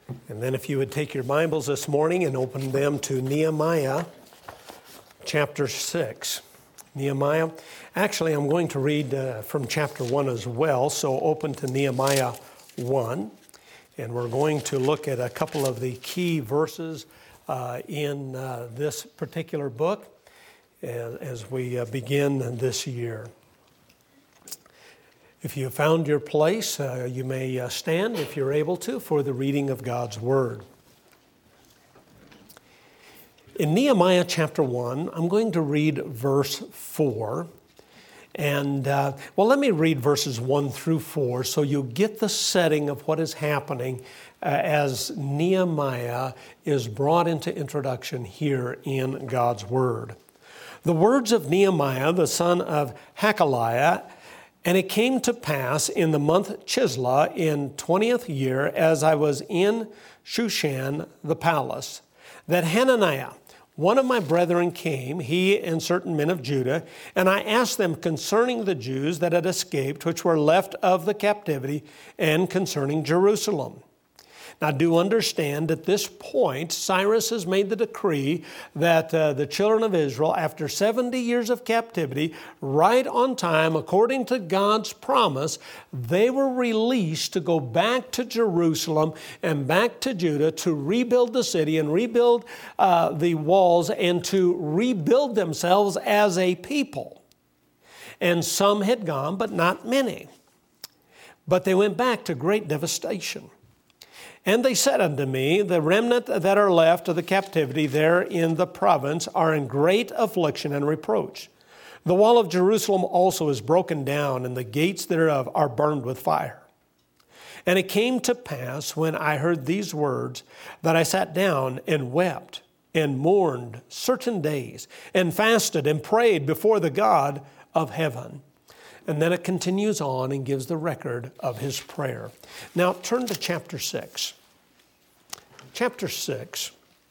And then if you would take your Bibles this morning and open them to Nehemiah chapter 6. Nehemiah. Actually, I'm going to read from chapter 1 as well, so open to Nehemiah 1. And we're going to look at a couple of the key verses in this particular book as we begin this year. If you found your place, you may stand, if you're able to, for the reading of God's Word. In Nehemiah chapter 1, I'm going to read verse 4. And, let me read verses 1 through 4 so you get the setting of what is happening as Nehemiah is brought into introduction here in God's Word. The words of Nehemiah, the son of Hakaliah. And it came to pass in the month Chislev in 20th year, as I was in Shushan the palace, that Hananiah, one of my brethren, came, he and certain men of Judah, and I asked them concerning the Jews that had escaped, which were left of the captivity, and concerning Jerusalem. Now, do understand at this point, Cyrus has made the decree that the children of Israel, after 70 years of captivity, right on time, according to God's promise, they were released to go back to Jerusalem and back to Judah to rebuild the city and rebuild the walls and to rebuild themselves as a people. And some had gone, but not many. But they went back to great devastation. And they said unto me, the remnant that are left of the captivity there in the province are in great affliction and reproach. The wall of Jerusalem also is broken down, and the gates thereof are burned with fire. And it came to pass, when I heard these words, that I sat down and wept and mourned certain days, and fasted and prayed before the God of heaven. And then it continues on and gives the record of his prayer. Now turn to chapter 6. Chapter 6.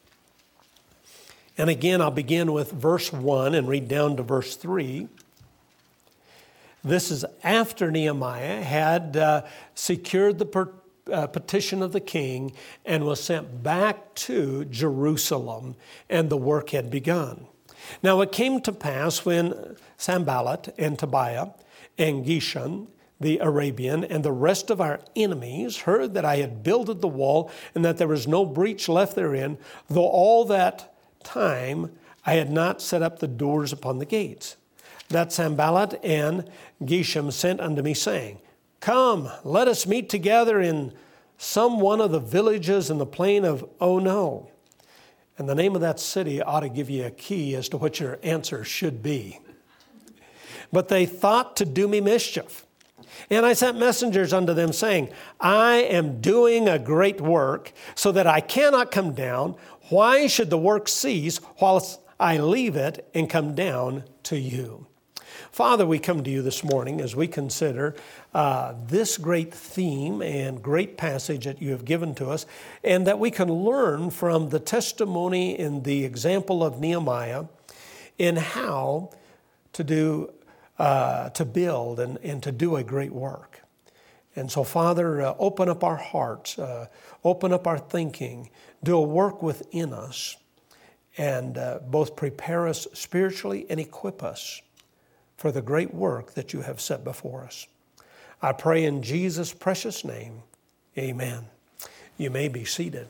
And again, I'll begin with verse 1 and read down to verse 3. This is after Nehemiah had secured the petition of the king and was sent back to Jerusalem, and the work had begun. Now it came to pass when Sanballat and Tobiah and Geshem, the Arabian, and the rest of our enemies heard that I had builded the wall and that there was no breach left therein, though all that time I had not set up the doors upon the gates. That Sanballat and Geshem sent unto me, saying, Come, let us meet together in some one of the villages in the plain of Ono. And the name of that city ought to give you a key as to what your answer should be. But they thought to do me mischief. And I sent messengers unto them, saying, I am doing a great work, so that I cannot come down. Why should the work cease whilst I leave it and come down to you? Father, we come to you this morning as we consider this great theme and great passage that you have given to us, and that we can learn from the testimony and the example of Nehemiah in how to build and to do a great work. And so, Father, open up our hearts, open up our thinking, do a work within us, and both prepare us spiritually and equip us for the great work that you have set before us. I pray in Jesus' precious name, amen. You may be seated.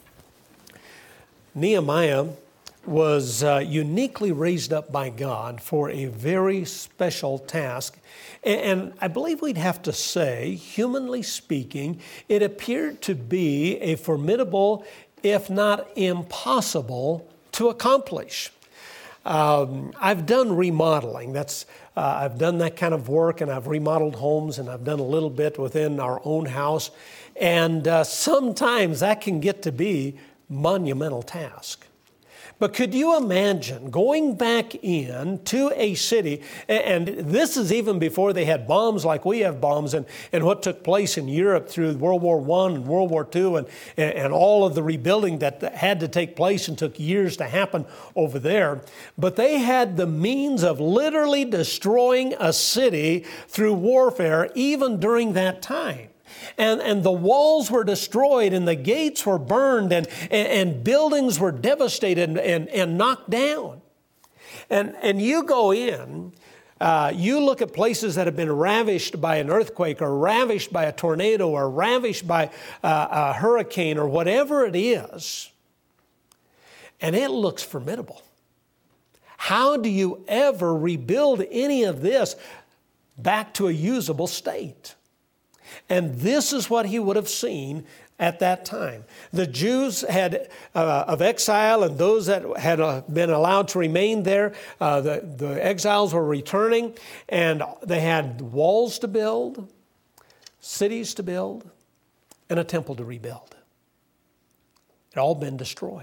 Nehemiah was uniquely raised up by God for a very special task. And I believe we'd have to say, humanly speaking, it appeared to be a formidable, if not impossible, to accomplish. I've done remodeling. I've done that kind of work, and I've remodeled homes, and I've done a little bit within our own house. And sometimes that can get to be a monumental task. But could you imagine going back in to a city, and this is even before they had bombs like we have bombs, and what took place in Europe through World War I and World War II, and all of the rebuilding that had to take place and took years to happen over there. But they had the means of literally destroying a city through warfare even during that time. And the walls were destroyed, and the gates were burned, and buildings were devastated and knocked down. And you go in, you look at places that have been ravished by an earthquake or ravished by a tornado or ravished by a hurricane or whatever it is, and it looks formidable. How do you ever rebuild any of this back to a usable state? And this is what he would have seen at that time. The Jews had of exile, and those that had been allowed to remain there, the exiles were returning, and they had walls to build, cities to build, and a temple to rebuild. It had all been destroyed.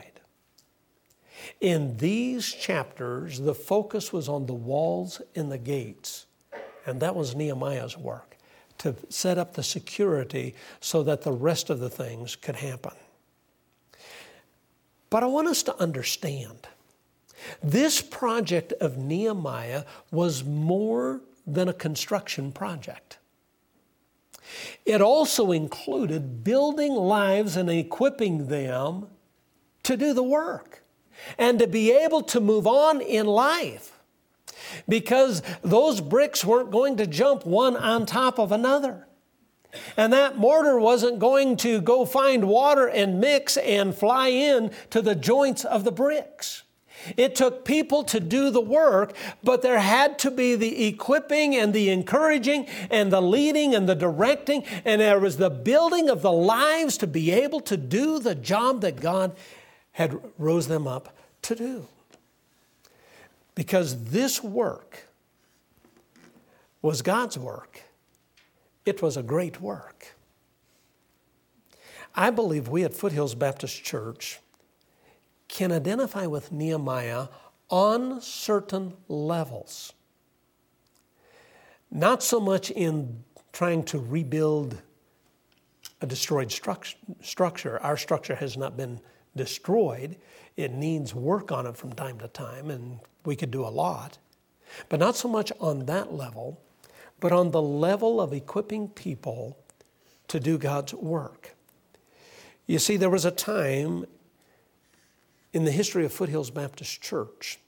In these chapters, the focus was on the walls and the gates, and that was Nehemiah's work, to set up the security so that the rest of the things could happen. But I want us to understand, this project of Nehemiah was more than a construction project. It also included building lives and equipping them to do the work and to be able to move on in life, because those bricks weren't going to jump one on top of another. And that mortar wasn't going to go find water and mix and fly in to the joints of the bricks. It took people to do the work, but there had to be the equipping and the encouraging and the leading and the directing, and there was the building of the lives to be able to do the job that God had rose them up to do. Because this work was God's work. It was a great work. I believe we at Foothills Baptist Church can identify with Nehemiah on certain levels. Not so much in trying to rebuild a destroyed structure. Our structure has not been destroyed. It needs work on it from time to time, and we could do a lot. But not so much on that level, but on the level of equipping people to do God's work. You see, there was a time in the history of Foothills Baptist Church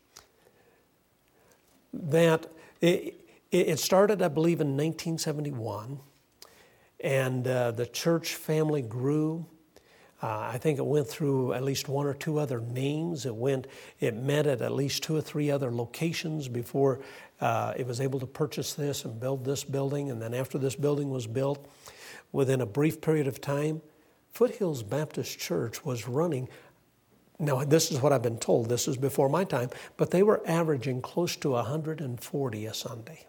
that it started, I believe, in 1971, and the church family grew. I think it went through at least one or two other names. It met at least two or three other locations before it was able to purchase this and build this building. And then after this building was built, within a brief period of time, Foothills Baptist Church was running. Now, this is what I've been told. This is before my time, but they were averaging close to 140 a Sunday.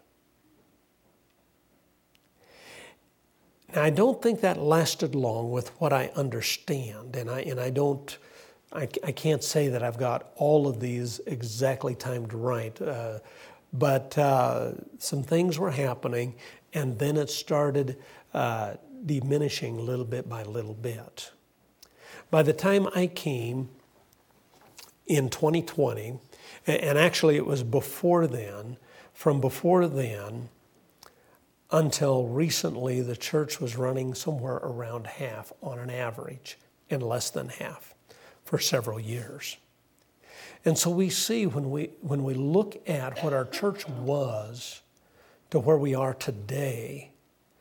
Now, I don't think that lasted long with what I understand, and I can't say that I've got all of these exactly timed right, but some things were happening, and then it started diminishing little bit by little bit. By the time I came in 2020, and actually it was before then, from before then, until recently, the church was running somewhere around half on an average, and less than half for several years. And so we see when we look at what our church was to where we are today,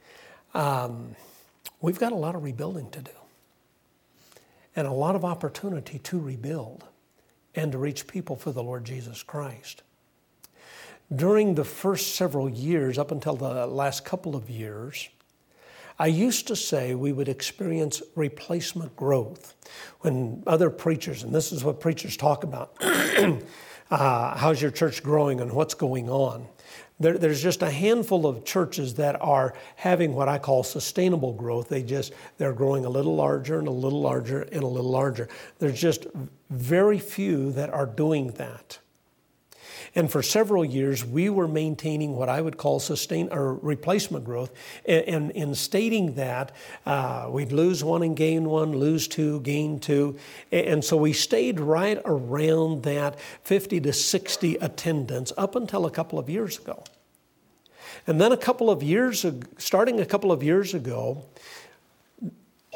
we've got a lot of rebuilding to do and a lot of opportunity to rebuild and to reach people for the Lord Jesus Christ. During the first several years, up until the last couple of years, I used to say we would experience replacement growth. When other preachers, and this is what preachers talk about, how's your church growing and what's going on? There's just a handful of churches that are having what I call sustainable growth. They're growing a little larger and a little larger and a little larger. There's just very few that are doing that. And for several years, we were maintaining what I would call replacement growth. And in stating that, we'd lose one and gain one, lose two, gain two. And so we stayed right around that 50 to 60 attendance up until a couple of years ago. And then starting a couple of years ago,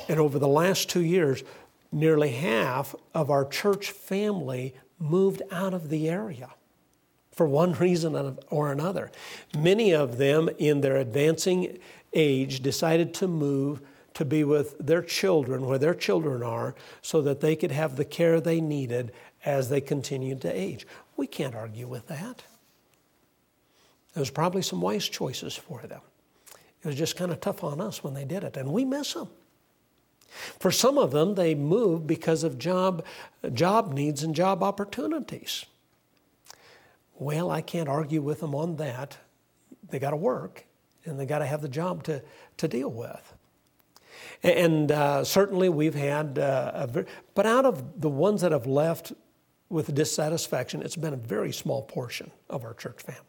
And over the last 2 years, nearly half of our church family moved out of the area for one reason or another. Many of them in their advancing age decided to move to be with their children, where their children are, so that they could have the care they needed as they continued to age. We can't argue with that. There's probably some wise choices for them. It was just kind of tough on us when they did it, and we miss them. For some of them, they moved because of job needs and job opportunities. Well, I can't argue with them on that. They got to work, and they got to have the job to deal with. And certainly we've had, but out of the ones that have left with dissatisfaction, it's been a very small portion of our church family.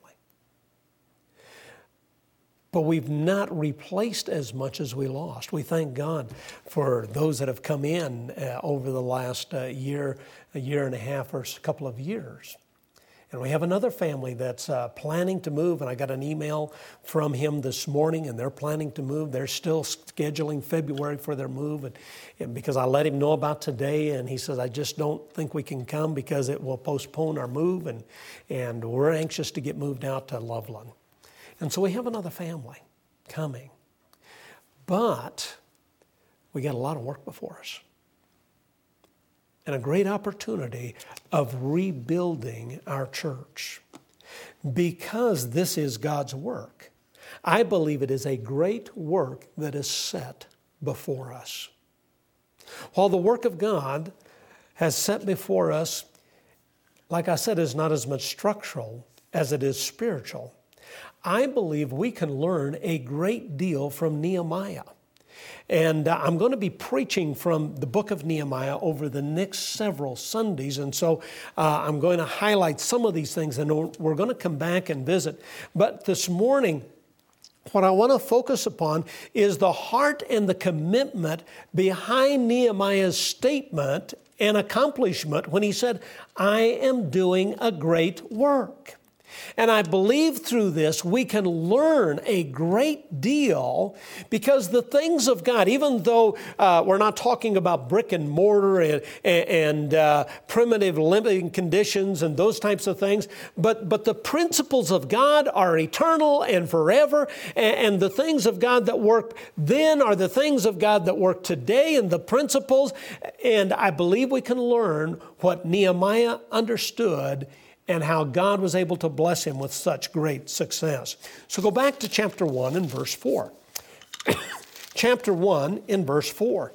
But we've not replaced as much as we lost. We thank God for those that have come in over the last year and a half or a couple of years. And we have another family that's planning to move, and I got an email from him this morning, and they're planning to move. They're still scheduling February for their move, and because I let him know about today, and he says, I just don't think we can come because it will postpone our move, and we're anxious to get moved out to Loveland. And so we have another family coming. But we got a lot of work before us. And a great opportunity of rebuilding our church. Because this is God's work, I believe it is a great work that is set before us. While the work of God has set before us, like I said, is not as much structural as it is spiritual, I believe we can learn a great deal from Nehemiah. And I'm going to be preaching from the book of Nehemiah over the next several Sundays. And so I'm going to highlight some of these things, and we're going to come back and visit. But this morning, what I want to focus upon is the heart and the commitment behind Nehemiah's statement and accomplishment when he said, I am doing a great work. And I believe through this we can learn a great deal, because the things of God, even though we're not talking about brick and mortar and primitive living conditions and those types of things, but the principles of God are eternal and forever, and the things of God that work then are the things of God that work today, and the principles, and I believe we can learn what Nehemiah understood and how God was able to bless him with such great success. So go back to chapter 1 and verse 4. Chapter 1 in verse 4.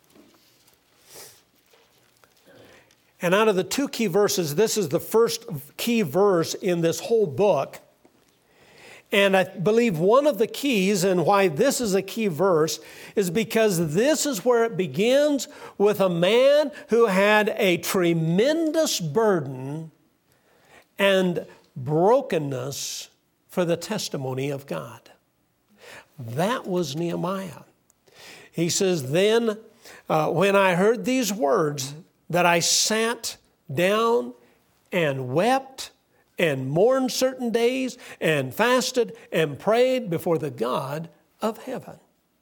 And out of the two key verses, this is the first key verse in this whole book. And I believe one of the keys, and why this is a key verse, is because this is where it begins with a man who had a tremendous burden and brokenness for the testimony of God. That was Nehemiah. He says, then when I heard these words, that I sat down and wept and mourned certain days and fasted and prayed before the God of heaven.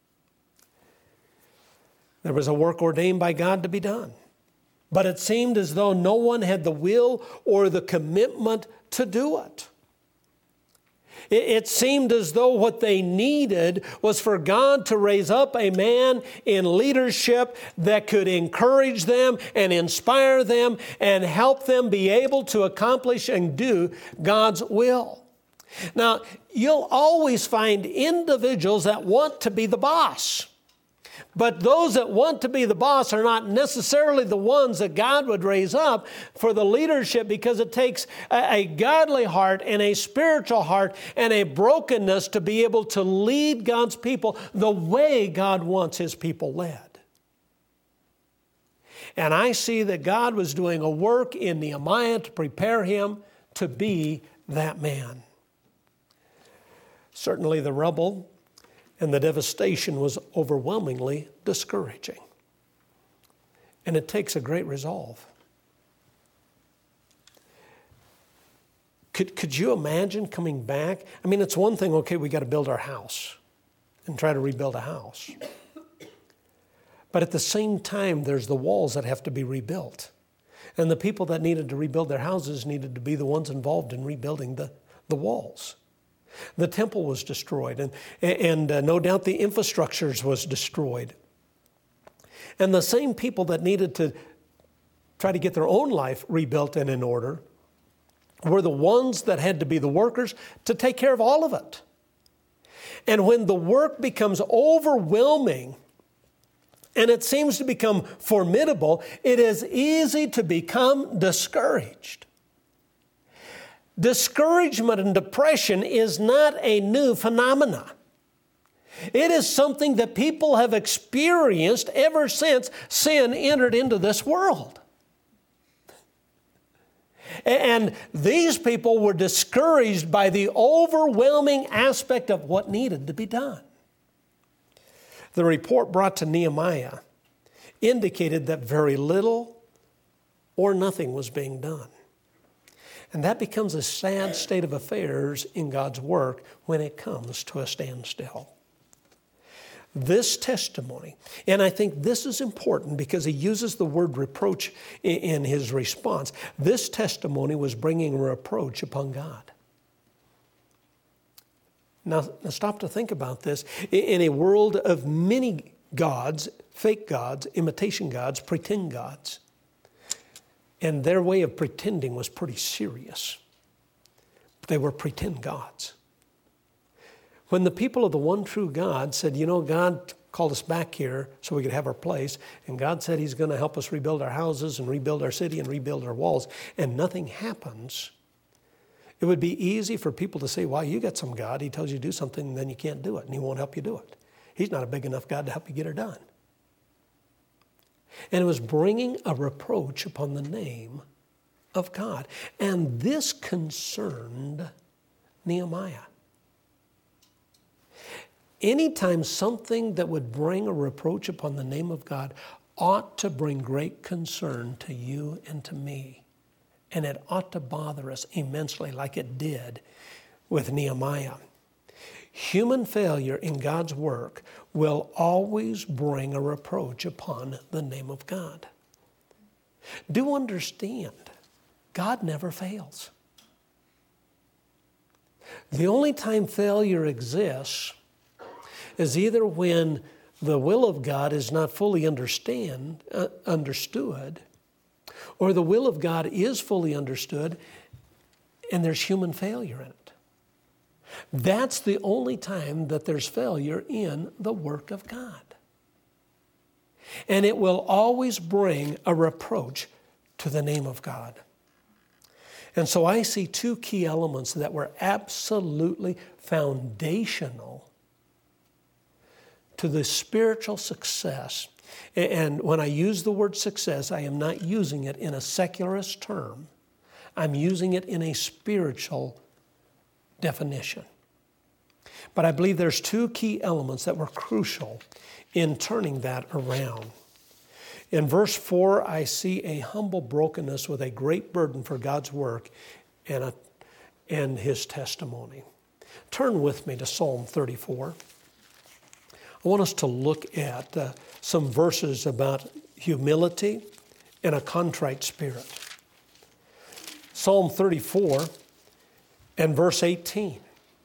There was a work ordained by God to be done. But it seemed as though no one had the will or the commitment to do it. It seemed as though what they needed was for God to raise up a man in leadership that could encourage them and inspire them and help them be able to accomplish and do God's will. Now, you'll always find individuals that want to be the boss. But those that want to be the boss are not necessarily the ones that God would raise up for the leadership, because it takes a godly heart and a spiritual heart and a brokenness to be able to lead God's people the way God wants His people led. And I see that God was doing a work in Nehemiah to prepare him to be that man. Certainly the rubble and the devastation was overwhelmingly discouraging. And it takes a great resolve. Could you imagine coming back? I mean, it's one thing, okay, we got to build our house and try to rebuild a house. But at the same time, there's the walls that have to be rebuilt. And the people that needed to rebuild their houses needed to be the ones involved in rebuilding the walls. The temple was destroyed, and no doubt the infrastructures was destroyed. And the same people that needed to try to get their own life rebuilt and in order were the ones that had to be the workers to take care of all of it. And when the work becomes overwhelming and it seems to become formidable, it is easy to become discouraged. Discouragement and depression is not a new phenomenon. It is something that people have experienced ever since sin entered into this world. And these people were discouraged by the overwhelming aspect of what needed to be done. The report brought to Nehemiah indicated that very little or nothing was being done. And that becomes a sad state of affairs in God's work when it comes to a standstill. This testimony, and I think this is important because he uses the word reproach in his response. This testimony was bringing a reproach upon God. Now stop to think about this. In a world of many gods, fake gods, imitation gods, pretend gods, and their way of pretending was pretty serious. They were pretend gods. When the people of the one true God said, God called us back here so we could have our place, and God said He's going to help us rebuild our houses and rebuild our city and rebuild our walls, and nothing happens, it would be easy for people to say, well, you got some God. He tells you to do something, and then you can't do it, and He won't help you do it. He's not a big enough God to help you get it done. And it was bringing a reproach upon the name of God. And this concerned Nehemiah. Anytime something that would bring a reproach upon the name of God ought to bring great concern to you and to me. And it ought to bother us immensely like it did with Nehemiah. Human failure in God's work will always bring a reproach upon the name of God. Do understand, God never fails. The only time failure exists is either when the will of God is not fully understood, or the will of God is fully understood and there's human failure in it. That's the only time that there's failure in the work of God. And it will always bring a reproach to the name of God. And so I see two key elements that were absolutely foundational to the spiritual success. And when I use the word success, I am not using it in a secularist term. I'm using it in a spiritual definition. But I believe there's two key elements that were crucial in turning that around. In verse 4, I see a humble brokenness with a great burden for God's work and His testimony. Turn with me to Psalm 34. I want us to look at some verses about humility and a contrite spirit. Psalm 34 and verse 18.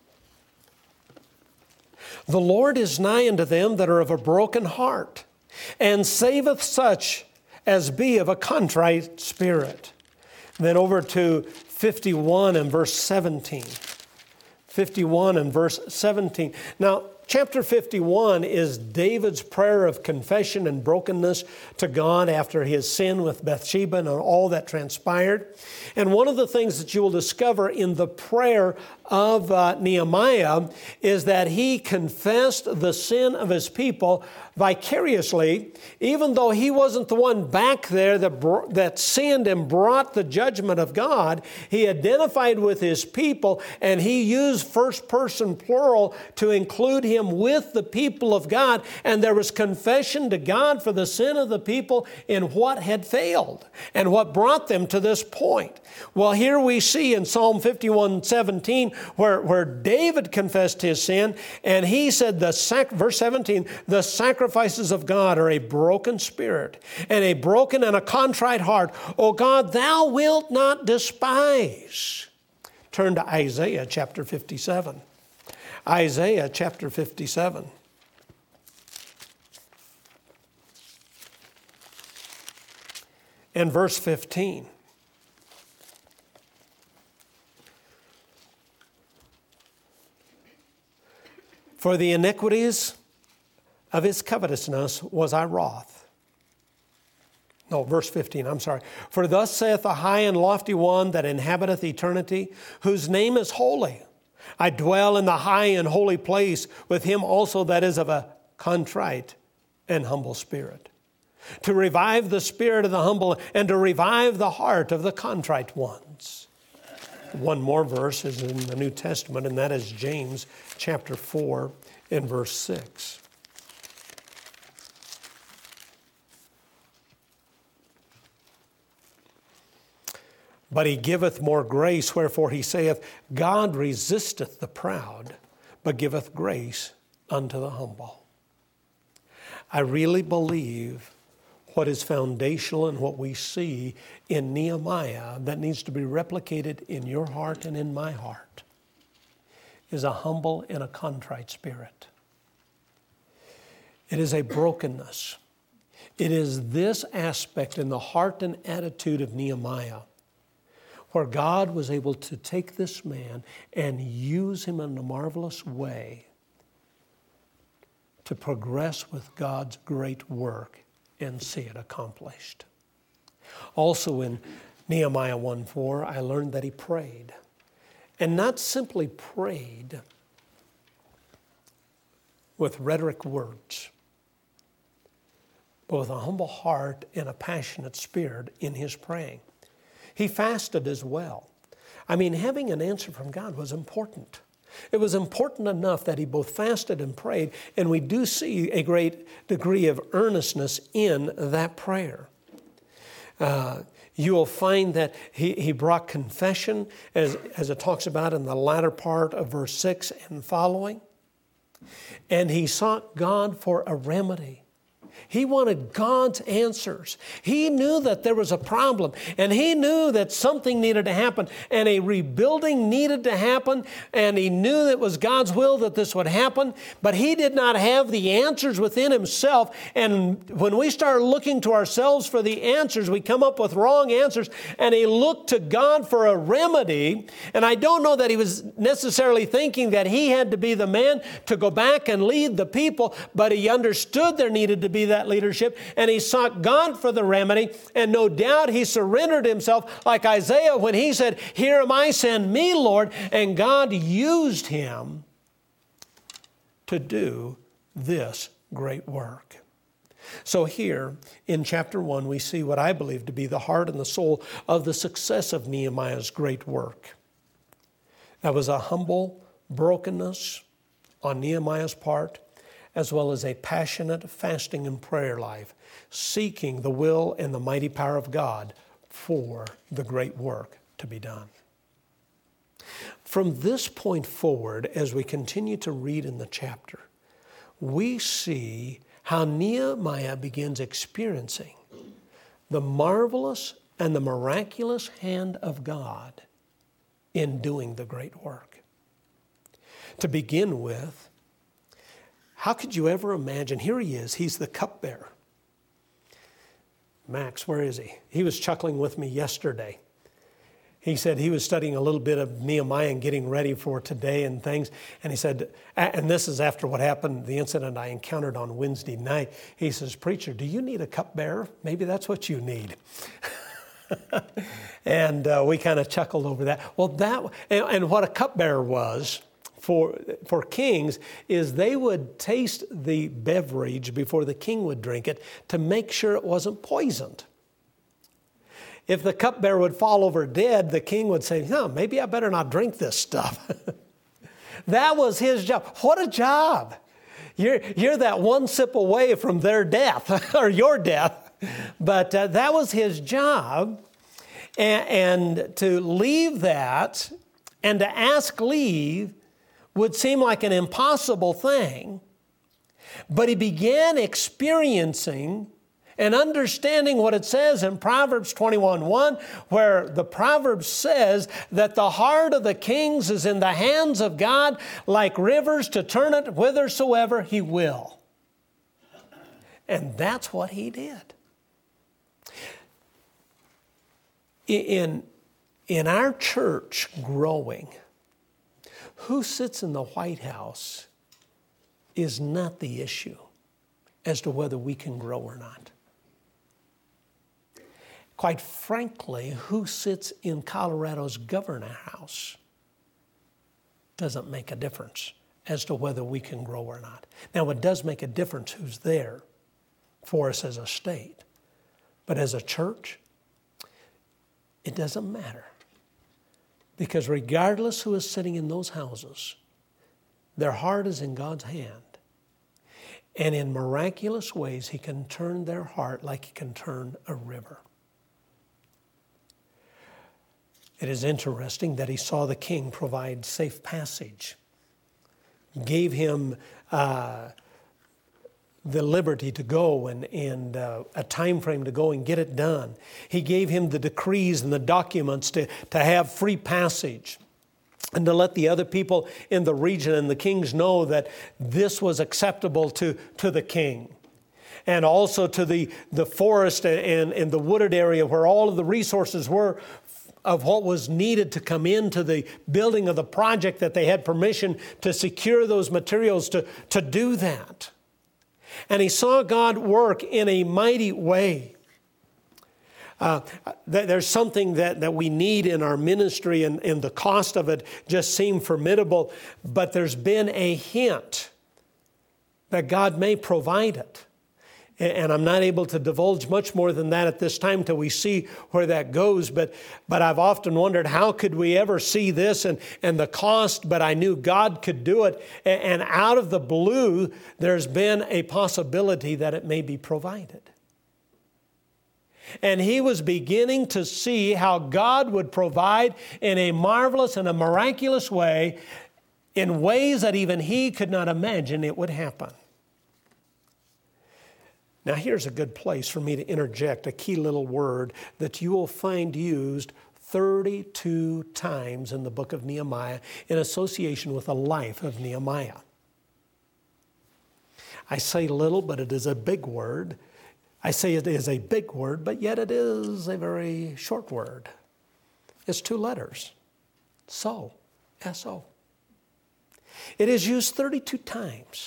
The Lord is nigh unto them that are of a broken heart, and saveth such as be of a contrite spirit. And then over to 51 and verse 17. 51 and verse 17. Now, chapter 51 is David's prayer of confession and brokenness to God after his sin with Bathsheba and all that transpired. And one of the things that you will discover in the prayer of Nehemiah is that he confessed the sin of his people vicariously, even though he wasn't the one back there that sinned and brought the judgment of God. He identified with his people, and he used first person plural to include himself him with the people of God, and there was confession to God for the sin of the people in what had failed and what brought them to this point. Well, here we see in Psalm 51:17 where David confessed his sin, and he said, verse 17, the sacrifices of God are a broken spirit and a broken and a contrite heart. O God, thou wilt not despise. Turn to Isaiah chapter 57. Isaiah chapter 57. And verse 15. For the iniquities of his covetousness was I wroth. No, verse 15, I'm sorry. For thus saith the high and lofty one that inhabiteth eternity, whose name is holy. I dwell in the high and holy place with him also that is of a contrite and humble spirit, to revive the spirit of the humble and to revive the heart of the contrite ones. One more verse is in the New Testament, and that is James chapter 4 and verse 6. But he giveth more grace, wherefore he saith, God resisteth the proud, but giveth grace unto the humble. I really believe what is foundational and what we see in Nehemiah that needs to be replicated in your heart and in my heart is a humble and a contrite spirit. It is a brokenness. It is this aspect in the heart and attitude of Nehemiah where God was able to take this man and use him in a marvelous way to progress with God's great work and see it accomplished. Also in Nehemiah 1:4, I learned that he prayed. And not simply prayed with rhetoric words, but with a humble heart and a passionate spirit in his praying. He fasted as well. I mean, having an answer from God was important. It was important enough that he both fasted and prayed, and we do see a great degree of earnestness in that prayer. You will find that he brought confession, as it talks about in the latter part of verse 6 and following. And he sought God for a remedy. He wanted God's answers. He knew that there was a problem, and he knew that something needed to happen, and a rebuilding needed to happen, and he knew that it was God's will that this would happen, but he did not have the answers within himself. And when we start looking to ourselves for the answers, we come up with wrong answers, and he looked to God for a remedy. And I don't know that he was necessarily thinking that he had to be the man to go back and lead the people, but he understood there needed to be that leadership, and he sought God for the remedy, and no doubt he surrendered himself like Isaiah when he said, "Here am I, send me, Lord," and God used him to do this great work. So here in chapter 1, we see what I believe to be the heart and the soul of the success of Nehemiah's great work. That was a humble brokenness on Nehemiah's part, as well as a passionate fasting and prayer life, seeking the will and the mighty power of God for the great work to be done. From this point forward, as we continue to read in the chapter, we see how Nehemiah begins experiencing the marvelous and the miraculous hand of God in doing the great work. To begin with, how could you ever imagine? Here he is. He's the cupbearer. Max, where is he? He was chuckling with me yesterday. He said he was studying a little bit of Nehemiah and getting ready for today and things. And he said, and this is after what happened, the incident I encountered on Wednesday night. He says, "Preacher, do you need a cupbearer? Maybe that's what you need." And we kind of chuckled over that. Well, and what a cupbearer was for kings is they would taste the beverage before the king would drink it to make sure it wasn't poisoned. If the cupbearer would fall over dead, the king would say, "No, maybe I better not drink this stuff." That was his job. What a job. You're that one sip away from their death or your death. But that was his job. And to leave that and to ask leave would seem like an impossible thing. But he began experiencing and understanding what it says in Proverbs 21:1, where the Proverbs says that the heart of the kings is in the hands of God, like rivers to turn it whithersoever he will. And that's what he did. In our church growing, who sits in the White House is not the issue as to whether we can grow or not. Quite frankly, who sits in Colorado's governor house doesn't make a difference as to whether we can grow or not. Now, it does make a difference who's there for us as a state. But as a church, it doesn't matter. Because regardless who is sitting in those houses, their heart is in God's hand. And in miraculous ways, he can turn their heart like he can turn a river. It is interesting that he saw the king provide safe passage, gave him the liberty to go and a time frame to go and get it done. He gave him the decrees and the documents to have free passage and to let the other people in the region and the kings know that this was acceptable to the king. And also to the forest and the wooded area where all of the resources were of what was needed to come into the building of the project, that they had permission to secure those materials to do that. And he saw God work in a mighty way. There's something that we need in our ministry, and the cost of it just seemed formidable, but there's been a hint that God may provide it. And I'm not able to divulge much more than that at this time till we see where that goes. But I've often wondered, how could we ever see this and the cost? But I knew God could do it. And out of the blue, there's been a possibility that it may be provided. And he was beginning to see how God would provide in a marvelous and a miraculous way, in ways that even he could not imagine it would happen. Now, here's a good place for me to interject a key little word that you will find used 32 times in the book of Nehemiah in association with the life of Nehemiah. I say little, but it is a big word. I say it is a big word, but yet it is a very short word. It's 2 letters. So, S-O. It is used 32 times.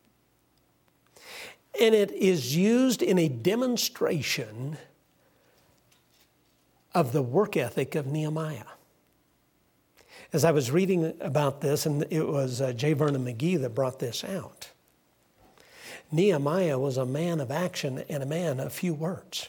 And it is used in a demonstration of the work ethic of Nehemiah. As I was reading about this, and it was J. Vernon McGee that brought this out, Nehemiah was a man of action and a man of few words.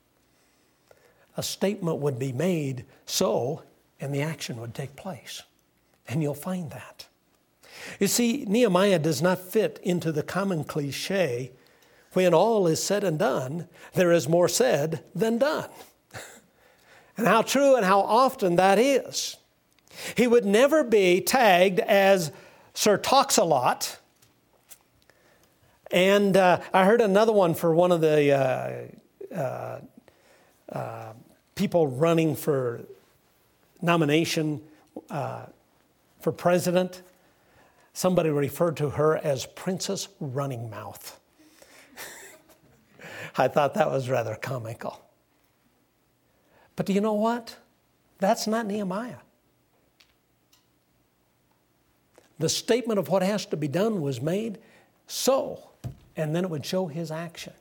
A statement would be made so, and the action would take place. And you'll find that. You see, Nehemiah does not fit into the common cliche, when all is said and done, there is more said than done. And how true and how often that is. He would never be tagged as Sir Talks-a-Lot. And I heard another one for one of the people running for nomination for president. Somebody referred to her as Princess Running Mouth. I thought that was rather comical. But do you know what? That's not Nehemiah. The statement of what has to be done was made so, and then it would show his action.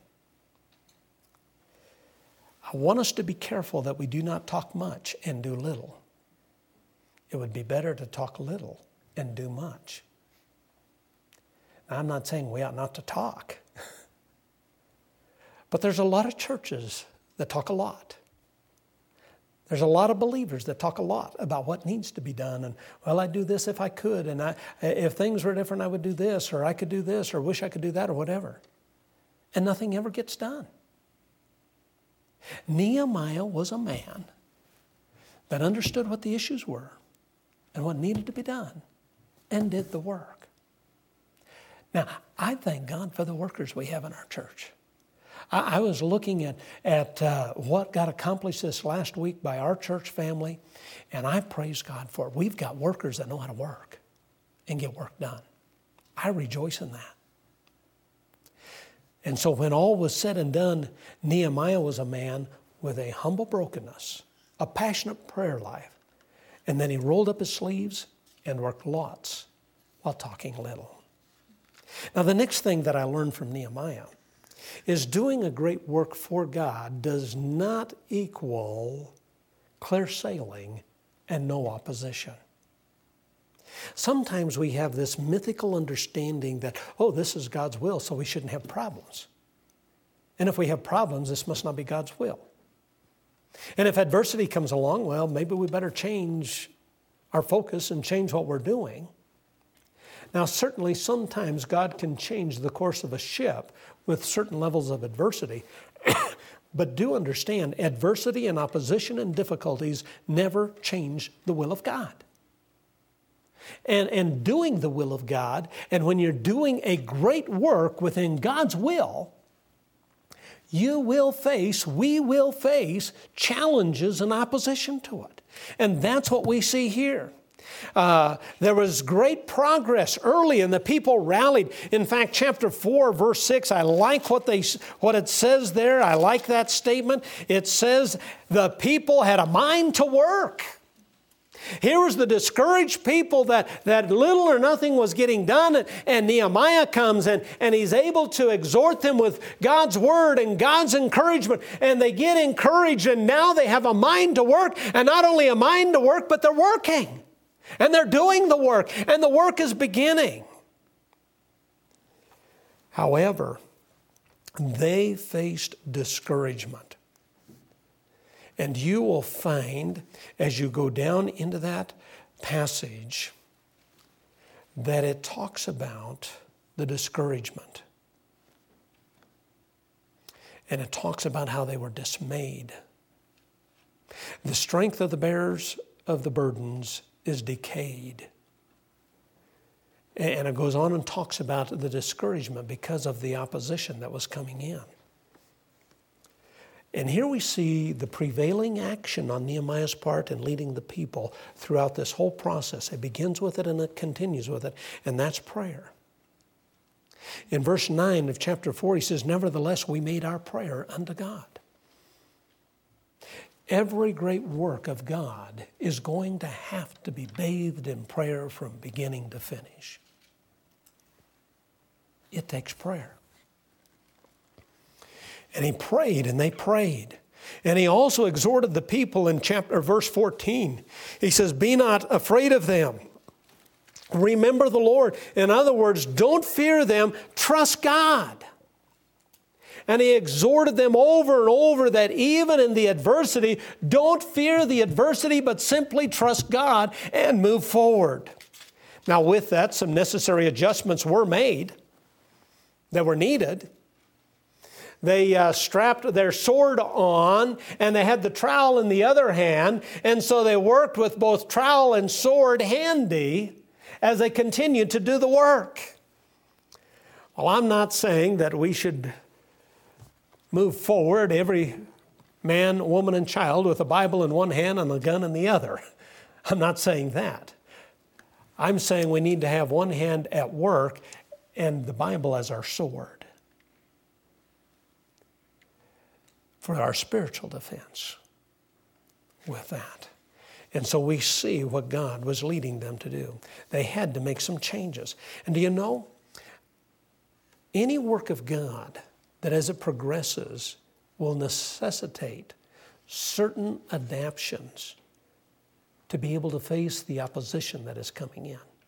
I want us to be careful that we do not talk much and do little. It would be better to talk little and do much. Now, I'm not saying we ought not to talk. But there's a lot of churches that talk a lot. There's a lot of believers that talk a lot about what needs to be done. And, well, I'd do this if I could. And if things were different, I would do this, or I could do this, or wish I could do that, or whatever. And nothing ever gets done. Nehemiah was a man that understood what the issues were and what needed to be done and did the work. Now, I thank God for the workers we have in our church. I was looking at what got accomplished this last week by our church family, and I praise God for it. We've got workers that know how to work and get work done. I rejoice in that. And so when all was said and done, Nehemiah was a man with a humble brokenness, a passionate prayer life, and then he rolled up his sleeves and worked lots while talking little. Now, the next thing that I learned from Nehemiah is doing a great work for God does not equal clear sailing and no opposition. Sometimes we have this mythical understanding that, oh, this is God's will, so we shouldn't have problems. And if we have problems, this must not be God's will. And if adversity comes along, well, maybe we better change our focus and change what we're doing. Now, certainly sometimes God can change the course of a ship with certain levels of adversity. But do understand, adversity and opposition and difficulties never change the will of God. And doing the will of God, and when you're doing a great work within God's will, we will face challenges and opposition to it. And that's what we see here. There was great progress early and the people rallied. In fact, chapter 4, verse 6, I like what it says there. I like that statement. It says the people had a mind to work. Here was the discouraged people that little or nothing was getting done, and Nehemiah comes and he's able to exhort them with God's word and God's encouragement, and they get encouraged, and now they have a mind to work, and not only a mind to work, but they're working, and they're doing the work, and the work is beginning. However, they faced discouragement. And you will find, as you go down into that passage, that it talks about the discouragement. And it talks about how they were dismayed. The strength of the bearers of the burdens is decayed. And it goes on and talks about the discouragement because of the opposition that was coming in. And here we see the prevailing action on Nehemiah's part in leading the people throughout this whole process. It begins with it and it continues with it, and that's prayer. In verse 9 of chapter 4, he says, "Nevertheless, we made our prayer unto God." Every great work of God is going to have to be bathed in prayer from beginning to finish. It takes prayer. And he prayed, and they prayed. And he also exhorted the people in verse 14. He says, "Be not afraid of them. Remember the Lord." In other words, don't fear them, trust God. And he exhorted them over and over that even in the adversity, don't fear the adversity, but simply trust God and move forward. Now with that, some necessary adjustments were made that were needed. They strapped their sword on, and they had the trowel in the other hand, and so they worked with both trowel and sword handy as they continued to do the work. Well, I'm not saying that we should move forward, every man, woman, and child with a Bible in one hand and a gun in the other. I'm not saying that. I'm saying we need to have one hand at work and the Bible as our sword for our spiritual defense with that. And so we see what God was leading them to do. They had to make some changes. And do you know, any work of God that as it progresses will necessitate certain adaptions to be able to face the opposition that is coming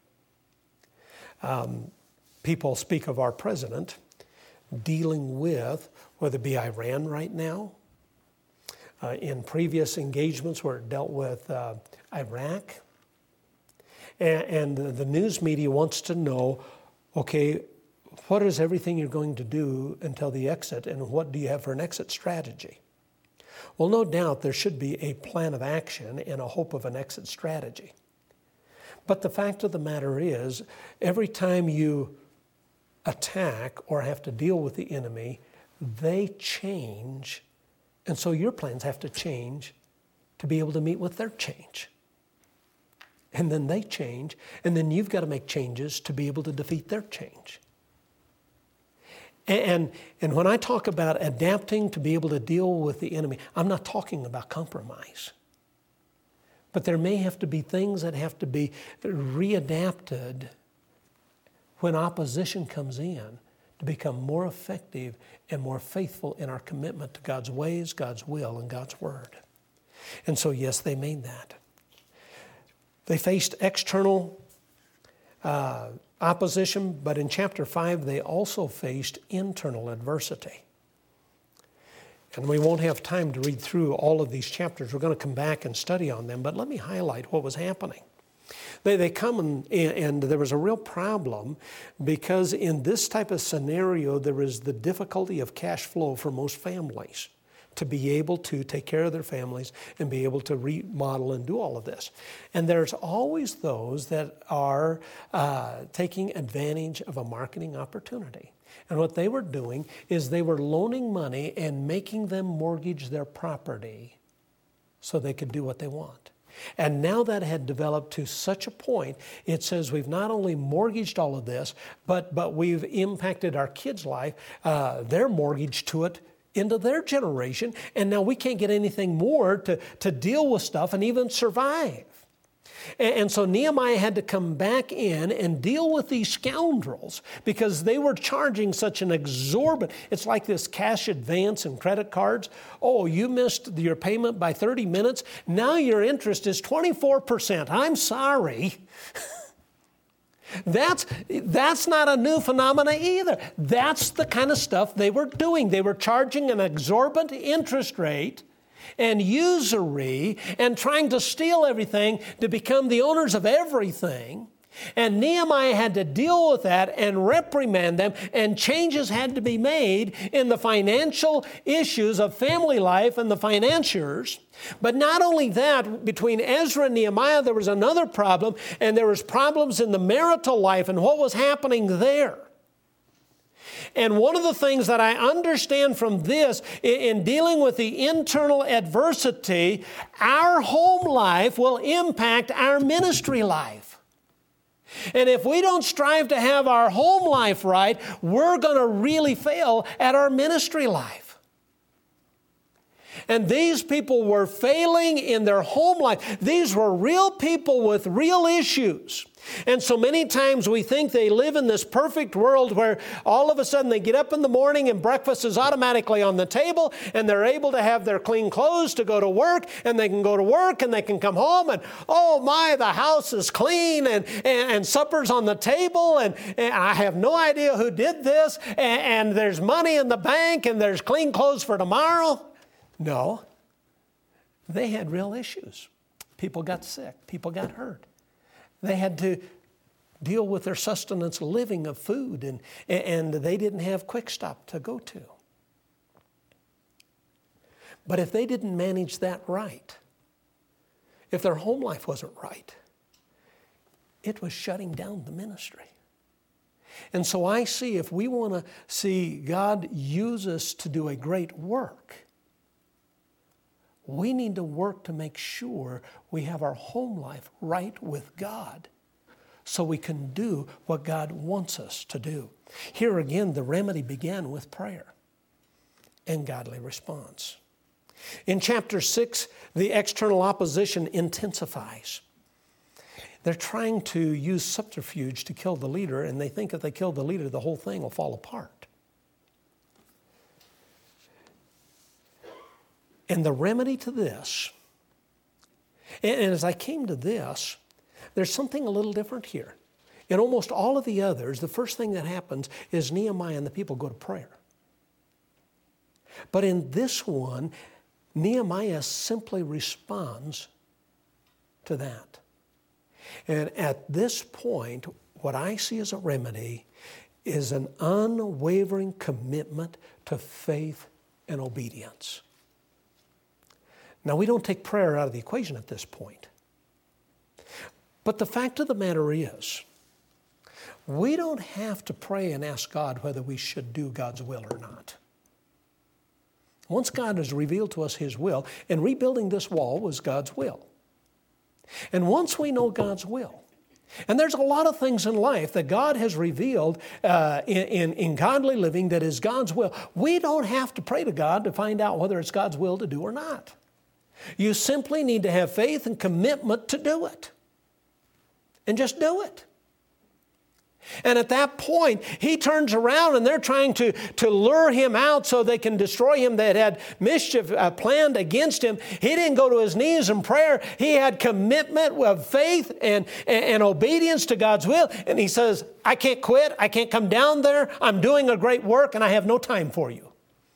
in. People speak of our president dealing with, whether it be Iran right now, in previous engagements where it dealt with Iraq. And the news media wants to know, okay, what is everything you're going to do until the exit, and what do you have for an exit strategy? Well, no doubt there should be a plan of action and a hope of an exit strategy. But the fact of the matter is, every time you attack or have to deal with the enemy, they change, and so your plans have to change to be able to meet with their change. And then they change, and then you've got to make changes to be able to defeat their change. And when I talk about adapting to be able to deal with the enemy, I'm not talking about compromise. But there may have to be things that have to be readapted when opposition comes in to become more effective and more faithful in our commitment to God's ways, God's will, and God's word. And so, yes, they made that. They faced external opposition, but in chapter 5, they also faced internal adversity. And we won't have time to read through all of these chapters. We're going to come back and study on them, but let me highlight what was happening. They come and there was a real problem because in this type of scenario, there is the difficulty of cash flow for most families to be able to take care of their families and be able to remodel and do all of this. And there's always those that are taking advantage of a marketing opportunity. And what they were doing is they were loaning money and making them mortgage their property so they could do what they want. And now that had developed to such a point, it says we've not only mortgaged all of this, but we've impacted our kids' life, their mortgage to it, into their generation, and now we can't get anything more to deal with stuff and even survive. And so Nehemiah had to come back in and deal with these scoundrels because they were charging such an exorbitant, it's like this cash advance and credit cards. Oh, you missed your payment by 30 minutes. Now your interest is 24%. I'm sorry. That's not a new phenomenon either. That's the kind of stuff they were doing. They were charging an exorbitant interest rate and usury and trying to steal everything to become the owners of everything. And Nehemiah had to deal with that and reprimand them, and changes had to be made in the financial issues of family life and the financiers. But not only that, between Ezra and Nehemiah, there was another problem, and there was problems in the marital life and what was happening there. And one of the things that I understand from this, in dealing with the internal adversity, our home life will impact our ministry life. And if we don't strive to have our home life right, we're going to really fail at our ministry life. And these people were failing in their home life. These were real people with real issues. And so many times we think they live in this perfect world where all of a sudden they get up in the morning and breakfast is automatically on the table and they're able to have their clean clothes to go to work, and they can go to work and they can come home and, oh my, the house is clean and supper's on the table and I have no idea who did this and there's money in the bank and there's clean clothes for tomorrow. No, they had real issues. People got sick. People got hurt. They had to deal with their sustenance living of food, and they didn't have Quick Stop to go to. But if they didn't manage that right, if their home life wasn't right, it was shutting down the ministry. And so I see, if we want to see God use us to do a great work, we need to work to make sure we have our home life right with God so we can do what God wants us to do. Here again, the remedy began with prayer and godly response. In chapter 6, the external opposition intensifies. They're trying to use subterfuge to kill the leader, and they think if they kill the leader, the whole thing will fall apart. And the remedy to this, and as I came to this, there's something a little different here. In almost all of the others, the first thing that happens is Nehemiah and the people go to prayer. But in this one, Nehemiah simply responds to that. And at this point, what I see as a remedy is an unwavering commitment to faith and obedience. Now, we don't take prayer out of the equation at this point. But the fact of the matter is, we don't have to pray and ask God whether we should do God's will or not. Once God has revealed to us His will, and rebuilding this wall was God's will. And once we know God's will, and there's a lot of things in life that God has revealed in godly living that is God's will, we don't have to pray to God to find out whether it's God's will to do or not. You simply need to have faith and commitment to do it. And just do it. And at that point, he turns around and they're trying to lure him out so they can destroy him. They had mischief planned against him. He didn't go to his knees in prayer. He had commitment of faith and obedience to God's will. And he says, I can't quit. I can't come down there. I'm doing a great work and I have no time for you.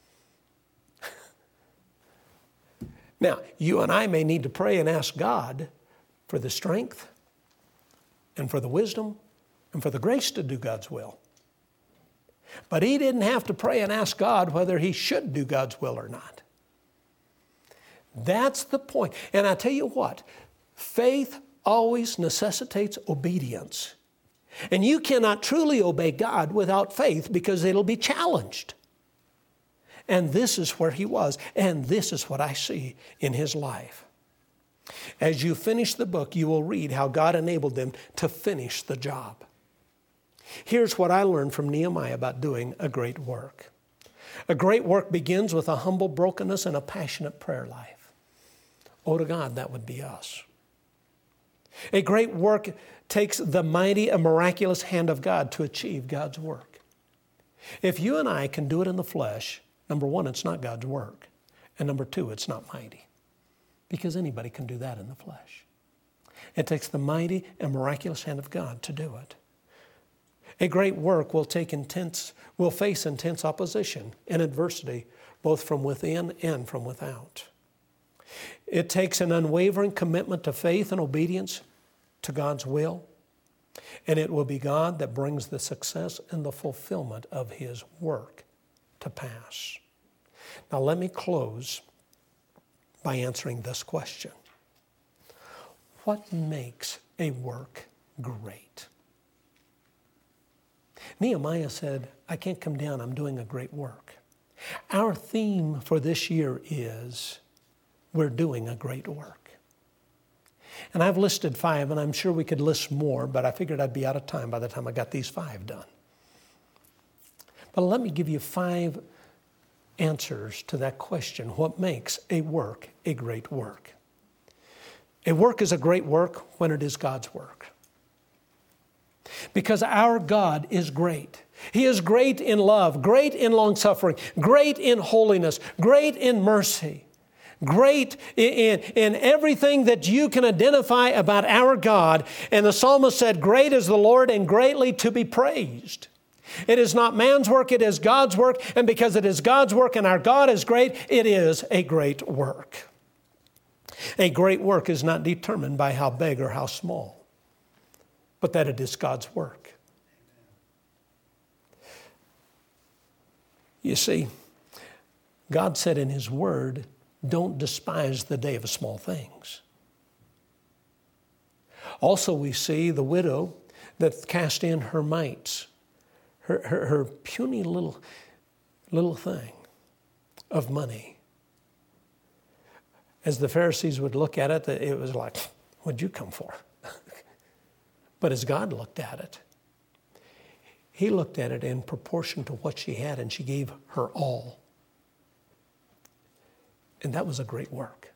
Now, you and I may need to pray and ask God for the strength and for the wisdom and for the grace to do God's will. But he didn't have to pray and ask God whether he should do God's will or not. That's the point. And I tell you what, faith always necessitates obedience. And you cannot truly obey God without faith because it'll be challenged. And this is where he was. And this is what I see in his life. As you finish the book, you will read how God enabled them to finish the job. Here's what I learned from Nehemiah about doing a great work. A great work begins with a humble brokenness and a passionate prayer life. Oh, to God, that would be us. A great work takes the mighty and miraculous hand of God to achieve God's work. If you and I can do it in the flesh, number one, it's not God's work. And number two, it's not mighty. Because anybody can do that in the flesh. It takes the mighty and miraculous hand of God to do it. A great work will face intense opposition and adversity, both from within and from without. It takes an unwavering commitment to faith and obedience to God's will, and it will be God that brings the success and the fulfillment of His work to pass. Now let me close by answering this question. What makes a work great? Nehemiah said, I can't come down, I'm doing a great work. Our theme for this year is, we're doing a great work. And I've listed 5, and I'm sure we could list more, but I figured I'd be out of time by the time I got these 5 done. But let me give you 5 answers to that question. What makes a work a great work? A work is a great work when it is God's work. Because our God is great. He is great in love, great in long-suffering, great in holiness, great in mercy, great in everything that you can identify about our God. And the psalmist said, great is the Lord and greatly to be praised. It is not man's work, it is God's work. And because it is God's work and our God is great, it is a great work. A great work is not determined by how big or how small, but that it is God's work. You see, God said in His Word, don't despise the day of small things. Also, we see the widow that cast in her mites, her puny little thing of money. As the Pharisees would look at it, it was like, what'd you come for? But as God looked at it, He looked at it in proportion to what she had, and she gave her all. And that was a great work.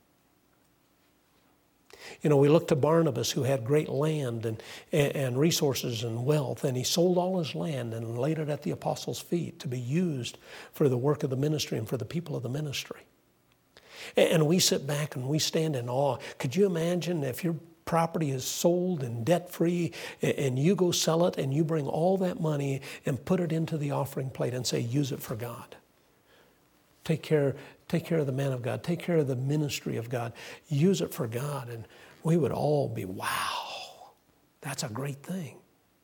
You know, we look to Barnabas, who had great land and resources and wealth, and he sold all his land and laid it at the apostles' feet to be used for the work of the ministry and for the people of the ministry. And we sit back and we stand in awe. Could you imagine if your property is sold and debt-free and you go sell it and you bring all that money and put it into the offering plate and say, use it for God? Take care of the man of God. Take care of the ministry of God. Use it for God, and we would all be, wow, that's a great thing.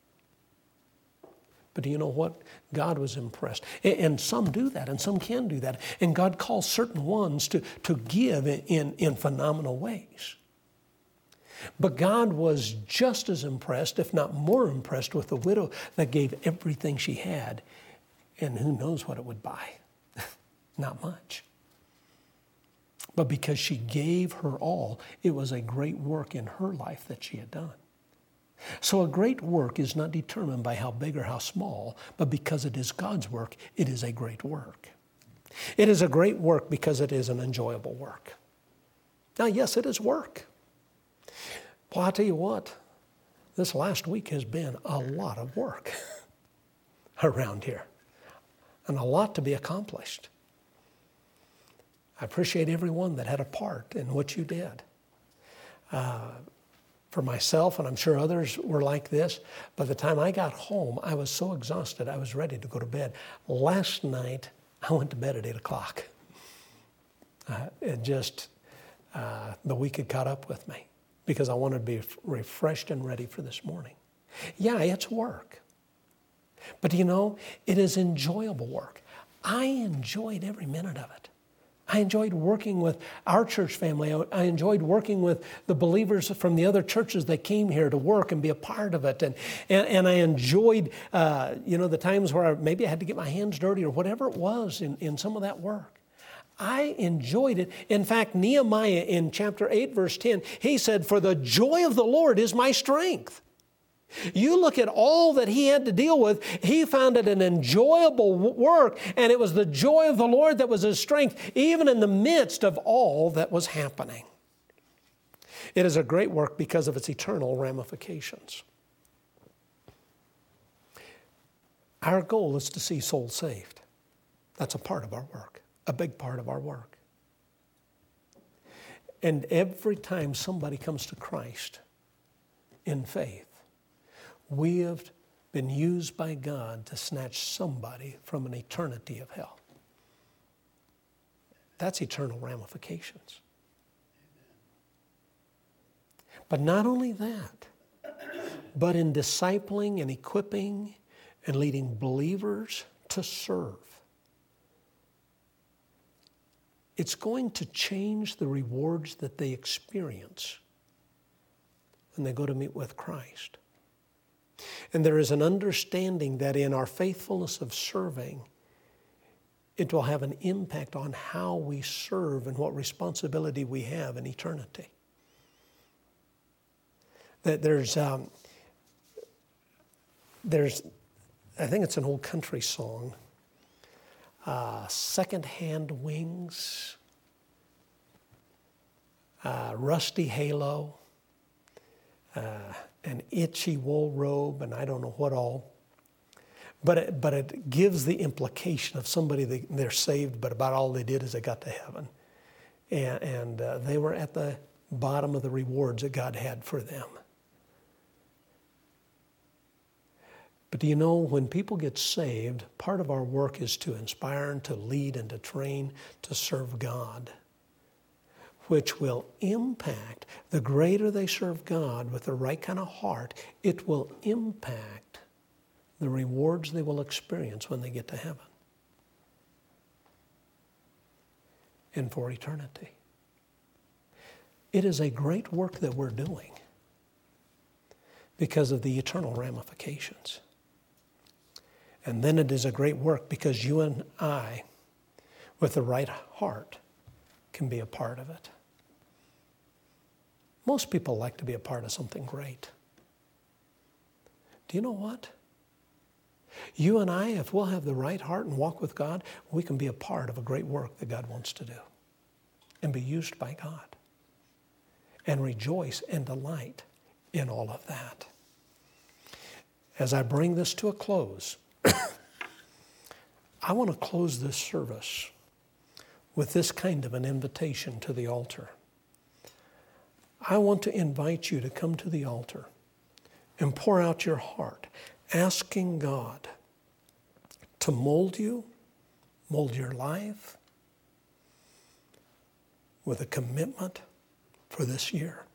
But do you know what? God was impressed. And some do that, and some can do that. And God calls certain ones to give in phenomenal ways. But God was just as impressed, if not more impressed, with the widow that gave everything she had. And who knows what it would buy? Not much. But because she gave her all, it was a great work in her life that she had done. So a great work is not determined by how big or how small, but because it is God's work, it is a great work. It is a great work because it is an enjoyable work. Now, yes, it is work. Well, I'll tell you what, this last week has been a lot of work around here and a lot to be accomplished. I appreciate everyone that had a part in what you did. For myself, and I'm sure others were like this, by the time I got home, I was so exhausted, I was ready to go to bed. Last night, I went to bed at 8 o'clock. The week had caught up with me because I wanted to be refreshed and ready for this morning. Yeah, it's work. But you know, it is enjoyable work. I enjoyed every minute of it. I enjoyed working with our church family. I enjoyed working with the believers from the other churches that came here to work and be a part of it. And I enjoyed, the times where maybe I had to get my hands dirty or whatever it was in some of that work. I enjoyed it. In fact, Nehemiah in chapter 8, verse 10, he said, "For the joy of the Lord is my strength." You look at all that he had to deal with, he found it an enjoyable work, and it was the joy of the Lord that was his strength, even in the midst of all that was happening. It is a great work because of its eternal ramifications. Our goal is to see souls saved. That's a part of our work, a big part of our work. And every time somebody comes to Christ in faith, we have been used by God to snatch somebody from an eternity of hell. That's eternal ramifications. But not only that, but in discipling and equipping and leading believers to serve. It's going to change the rewards that they experience when they go to meet with Christ. And there is an understanding that in our faithfulness of serving, it will have an impact on how we serve and what responsibility we have in eternity. That there's I think it's an old country song, Second-Hand Wings, Rusty Halo, an itchy wool robe, and I don't know what all. But it gives the implication of somebody they're saved, but about all they did is they got to heaven. And they were at the bottom of the rewards that God had for them. But do you know, when people get saved, part of our work is to inspire and to lead and to train to serve God, which will impact, the greater they serve God with the right kind of heart, it will impact the rewards they will experience when they get to heaven and for eternity. It is a great work that we're doing because of the eternal ramifications. And then it is a great work because you and I, with the right heart, can be a part of it. Most people like to be a part of something great. Do you know what? You and I, if we'll have the right heart and walk with God, we can be a part of a great work that God wants to do and be used by God and rejoice and delight in all of that. As I bring this to a close, I want to close this service with this kind of an invitation to the altar. I want to invite you to come to the altar and pour out your heart, asking God to mold you, mold your life, with a commitment for this year.